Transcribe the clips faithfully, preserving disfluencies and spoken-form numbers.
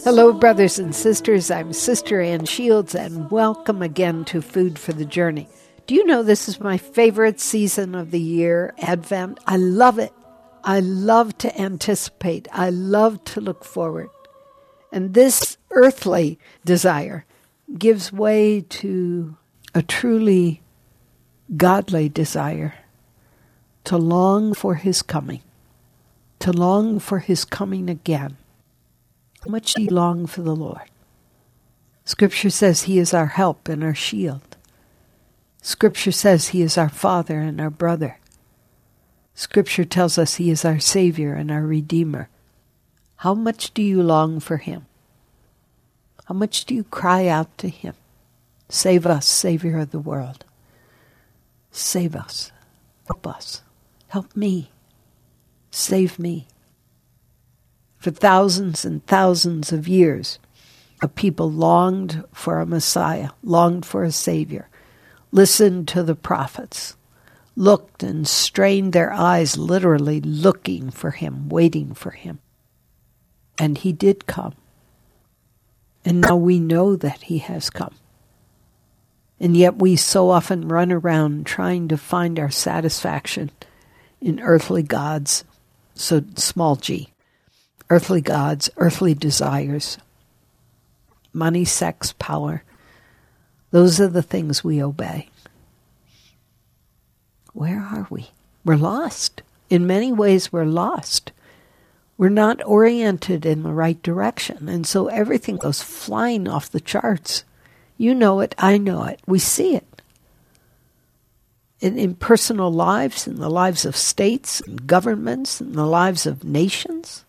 Hello, brothers and sisters. I'm Sister Ann Shields, and welcome again to Food for the Journey. Do you know this is my favorite season of the year, Advent? I love it. I love to anticipate. I love to look forward. And this earthly desire gives way to a truly godly desire to long for His coming, to long for His coming again. How much do you long for the Lord? Scripture says He is our help and our shield. Scripture says He is our Father and our brother. Scripture tells us He is our Savior and our Redeemer. How much do you long for Him? How much do you cry out to Him? Save us, Savior of the world. Save us. Help us. Help me. Save me. For thousands and thousands of years, a people longed for a Messiah, longed for a Savior, listened to the prophets, looked and strained their eyes, literally looking for Him, waiting for Him. And He did come. And now we know that He has come. And yet we so often run around trying to find our satisfaction in earthly gods, so small g. Earthly gods, earthly desires, money, sex, power. Those are the things we obey. Where are we? We're lost. In many ways, we're lost. We're not oriented in the right direction, and so everything goes flying off the charts. You know it, I know it, we see it. In, in personal lives, in the lives of states and governments, in the lives of nations.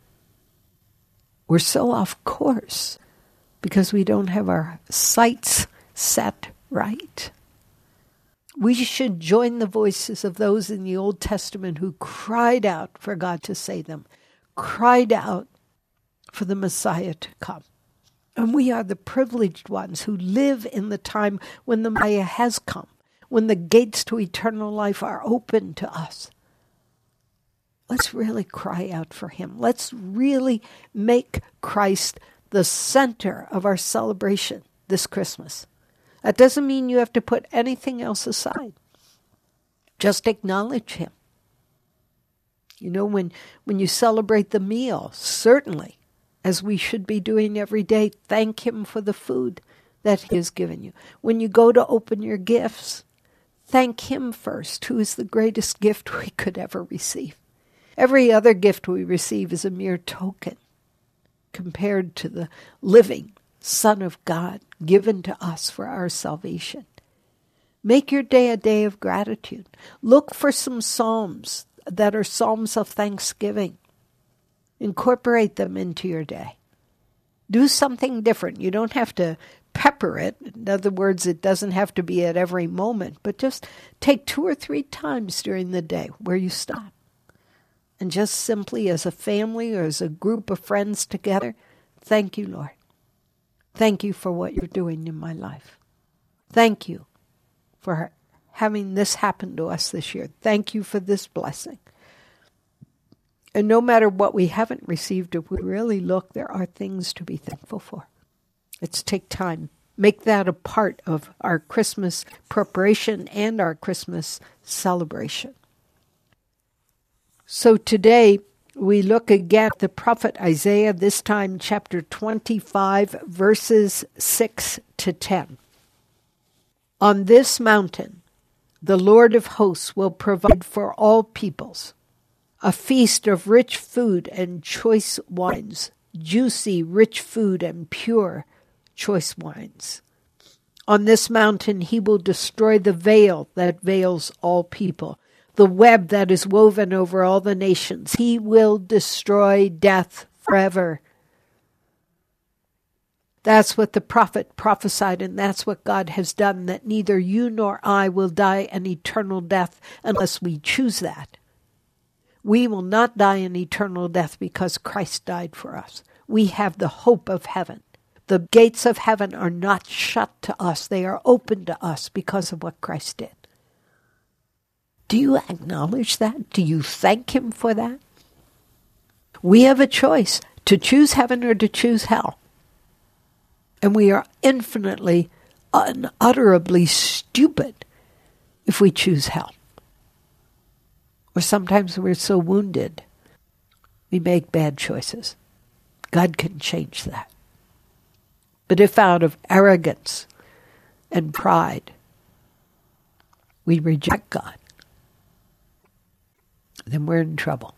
We're so off course because we don't have our sights set right. We should join the voices of those in the Old Testament who cried out for God to save them, cried out for the Messiah to come. And we are the privileged ones who live in the time when the Messiah has come, when the gates to eternal life are open to us. Let's really cry out for Him. Let's really make Christ the center of our celebration this Christmas. That doesn't mean you have to put anything else aside. Just acknowledge Him. You know, when, when you celebrate the meal, certainly, as we should be doing every day, thank Him for the food that He has given you. When you go to open your gifts, thank Him first, who is the greatest gift we could ever receive. Every other gift we receive is a mere token compared to the living Son of God given to us for our salvation. Make your day a day of gratitude. Look for some psalms that are psalms of thanksgiving. Incorporate them into your day. Do something different. You don't have to pepper it. In other words, it doesn't have to be at every moment, but just take two or three times during the day where you stop. And just simply as a family or as a group of friends together, thank you, Lord. Thank you for what you're doing in my life. Thank you for having this happen to us this year. Thank you for this blessing. And no matter what we haven't received, if we really look, there are things to be thankful for. Let's take time. Make that a part of our Christmas preparation and our Christmas celebration. So today we look again at the prophet Isaiah, this time chapter twenty-five, verses six to ten. On this mountain, the Lord of hosts will provide for all peoples a feast of rich food and choice wines, juicy, rich food and pure, choice wines. On this mountain He will destroy the veil that veils all people, the web that is woven over all the nations. He will destroy death forever. That's what the prophet prophesied, and that's what God has done, that neither you nor I will die an eternal death unless we choose that. We will not die an eternal death because Christ died for us. We have the hope of heaven. The gates of heaven are not shut to us. They are open to us because of what Christ did. Do you acknowledge that? Do you thank Him for that? We have a choice to choose heaven or to choose hell. And we are infinitely, unutterably stupid if we choose hell. Or sometimes we're so wounded, we make bad choices. God can change that. But if out of arrogance and pride we reject God, then we're in trouble.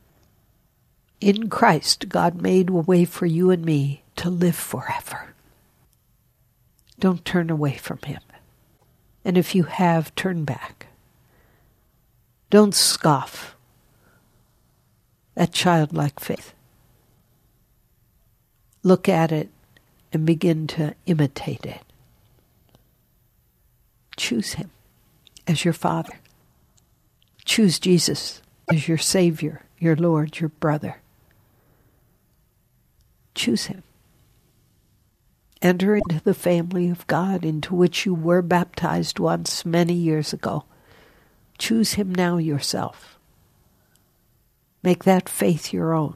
In Christ, God made a way for you and me to live forever. Don't turn away from him. And if you have, turn back. Don't scoff at childlike faith. Look at it and begin to imitate it. Choose him as your Father. Choose Jesus as your Savior, your Lord, your brother. Choose him. Enter into the family of God into which you were baptized once many years ago. Choose him now yourself. Make that faith your own.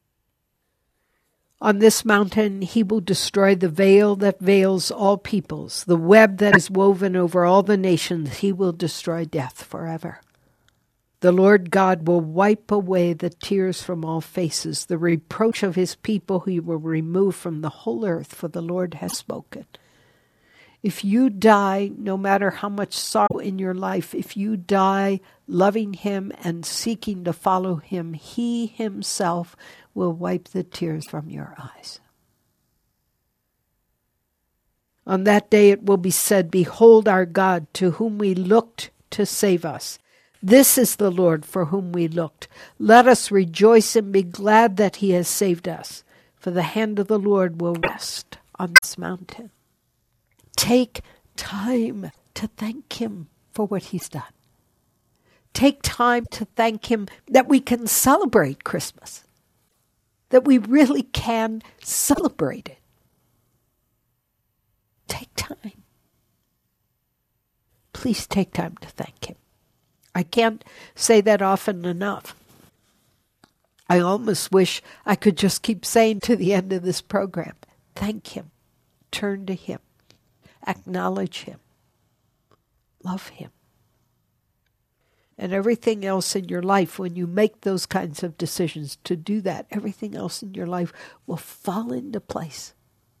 On this mountain he will destroy the veil that veils all peoples, the web that is woven over all the nations. He will destroy death forever. The Lord God will wipe away the tears from all faces. The reproach of his people he will remove from the whole earth, for the Lord has spoken. If you die, no matter how much sorrow in your life, if you die loving him and seeking to follow him, he himself will wipe the tears from your eyes. On that day it will be said, behold our God, to whom we looked to save us. This is the Lord for whom we looked. Let us rejoice and be glad that he has saved us, for the hand of the Lord will rest on this mountain. Take time to thank him for what he's done. Take time to thank him that we can celebrate Christmas, that we really can celebrate it. Take time. Please take time to thank him. I can't say that often enough. I almost wish I could just keep saying to the end of this program, thank him, turn to him, acknowledge him, love him. And everything else in your life, when you make those kinds of decisions to do that, everything else in your life will fall into place.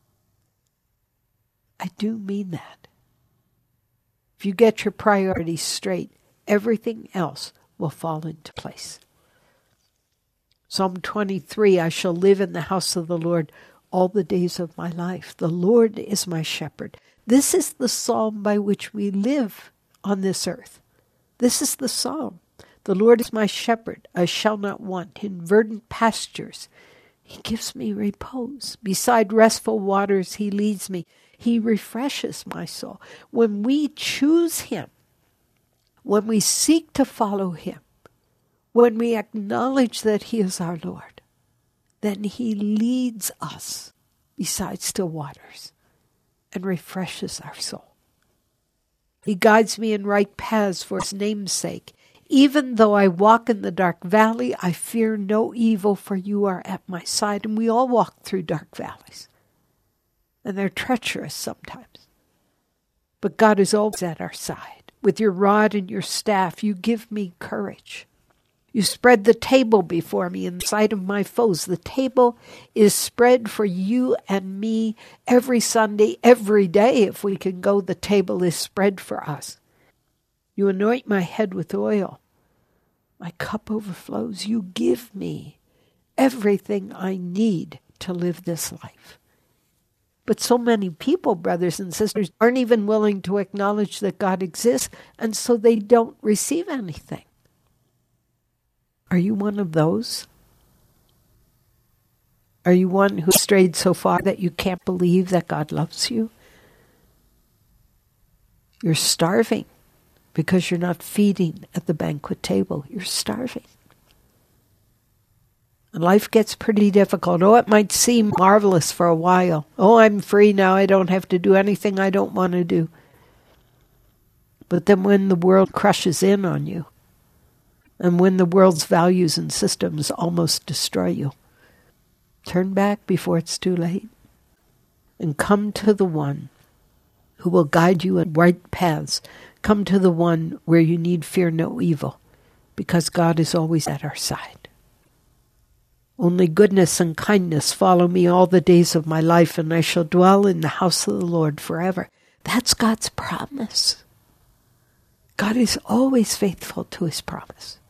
I do mean that. If you get your priorities straight, everything else will fall into place. Psalm twenty-three, I shall live in the house of the Lord all the days of my life. The Lord is my shepherd. This is the psalm by which we live on this earth. This is the psalm. The Lord is my shepherd. I shall not want. In verdant pastures, he gives me repose. Beside restful waters, he leads me. He refreshes my soul. When we choose him, when we seek to follow him, when we acknowledge that he is our Lord, then he leads us beside still waters and refreshes our soul. He guides me in right paths for his name's sake. Even though I walk in the dark valley, I fear no evil, for you are at my side. And we all walk through dark valleys. And they're treacherous sometimes. But God is always at our side. With your rod and your staff, you give me courage. You spread the table before me in the sight of my foes. The table is spread for you and me every Sunday, every day. If we can go, the table is spread for us. You anoint my head with oil. My cup overflows. You give me everything I need to live this life. But so many people, brothers and sisters, aren't even willing to acknowledge that God exists, and so they don't receive anything. Are you one of those? Are you one who strayed so far that you can't believe that God loves you? You're starving because you're not feeding at the banquet table. You're starving. And life gets pretty difficult. Oh, it might seem marvelous for a while. Oh, I'm free now. I don't have to do anything I don't want to do. But then when the world crushes in on you, and when the world's values and systems almost destroy you, Turn back before it's too late. And come to the one who will guide you in right paths. Come to the one where you need fear no evil, because God is always at our side. Only goodness and kindness follow me all the days of my life, and I shall dwell in the house of the Lord forever. That's God's promise. God is always faithful to his promise.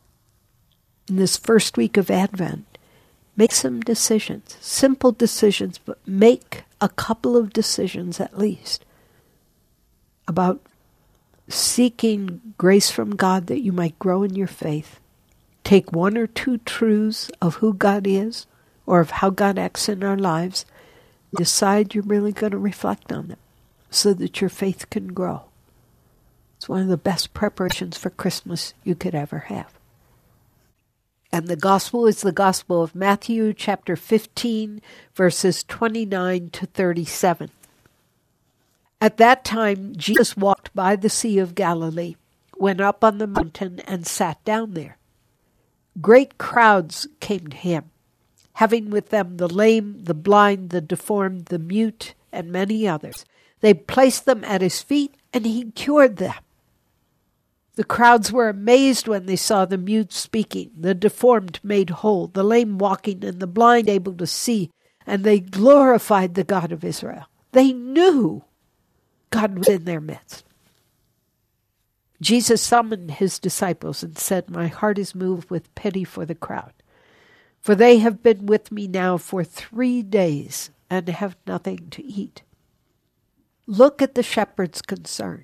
In this first week of Advent, make some decisions, simple decisions, but make a couple of decisions at least about seeking grace from God that you might grow in your faith. Take one or two truths of who God is or of how God acts in our lives. Decide you're really going to reflect on them so that your faith can grow. It's one of the best preparations for Christmas you could ever have. And the gospel is the gospel of Matthew chapter fifteen, verses twenty-nine to thirty-seven. At that time, Jesus walked by the Sea of Galilee, went up on the mountain, and sat down there. Great crowds came to him, having with them the lame, the blind, the deformed, the mute, and many others. They placed them at his feet, and he cured them. The crowds were amazed when they saw the mute speaking, the deformed made whole, the lame walking, and the blind able to see, and they glorified the God of Israel. They knew God was in their midst. Jesus summoned his disciples and said, "My heart is moved with pity for the crowd, for they have been with me now for three days and have nothing to eat. Look at the shepherd's concern.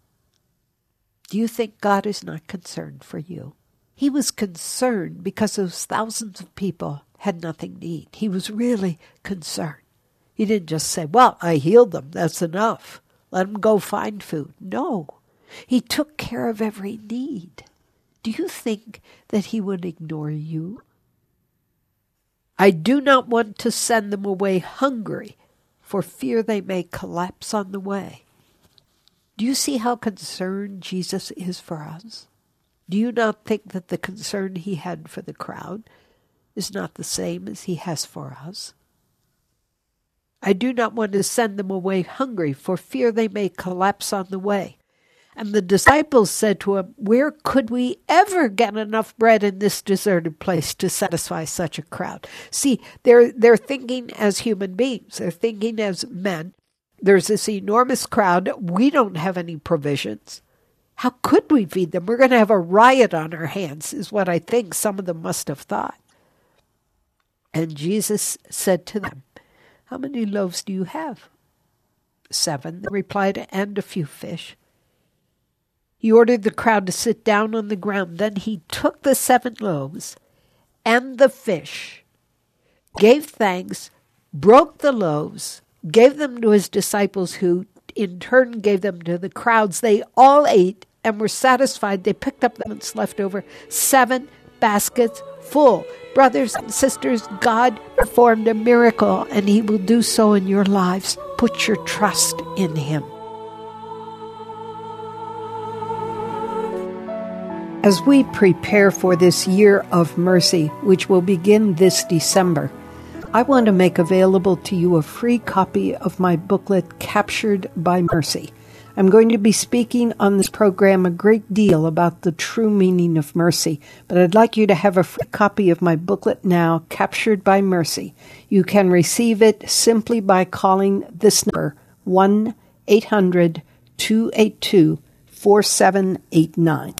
Do you think God is not concerned for you?" He was concerned because those thousands of people had nothing to eat. He was really concerned. He didn't just say, "Well, I healed them. That's enough. Let them go find food." No, he took care of every need. Do you think that he would ignore you? "I do not want to send them away hungry, for fear they may collapse on the way." Do you see how concerned Jesus is for us? Do you not think that the concern he had for the crowd is not the same as he has for us? "I do not want to send them away hungry, for fear they may collapse on the way." And the disciples said to him, "Where could we ever get enough bread in this deserted place to satisfy such a crowd?" See, they're, they're thinking as human beings. They're thinking as men. There's this enormous crowd. We don't have any provisions. How could we feed them? We're going to have a riot on our hands, is what I think some of them must have thought. And Jesus said to them, "How many loaves do you have?" "Seven," they replied, "and a few fish." He ordered the crowd to sit down on the ground. Then he took the seven loaves and the fish, gave thanks, broke the loaves, gave them to his disciples, who in turn gave them to the crowds. They all ate and were satisfied. They picked up the ones left over, seven baskets full. Brothers and sisters, God performed a miracle, and he will do so in your lives. Put your trust in him. As we prepare for this year of mercy, which will begin this December, I want to make available to you a free copy of my booklet, Captured by Mercy. I'm going to be speaking on this program a great deal about the true meaning of mercy, but I'd like you to have a free copy of my booklet now, Captured by Mercy. You can receive it simply by calling this number, one eight hundred two eight two four seven eight nine.